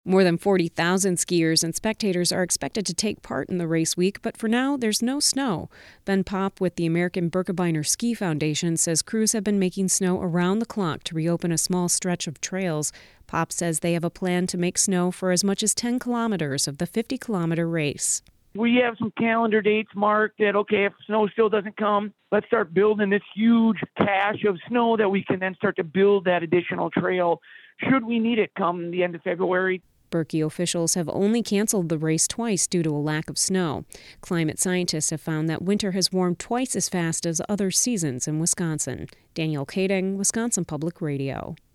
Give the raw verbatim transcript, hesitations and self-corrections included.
More than forty thousand skiers and spectators are expected to take part in the race week, but for now, there's no snow. Ben Popp with the American Birkebeiner Ski Foundation says crews have been making snow around the clock to reopen a small stretch of trails. Popp says they have a plan to make snow for as much as ten kilometers of the fifty-kilometer race. We have some calendar dates marked that, okay, if snow still doesn't come, let's start building this huge cache of snow that we can then start to build that additional trail should we need it come the end of February. Berkey officials have only canceled the race twice due to a lack of snow. Climate scientists have found that winter has warmed twice as fast as other seasons in Wisconsin. Danielle Kading, Wisconsin Public Radio.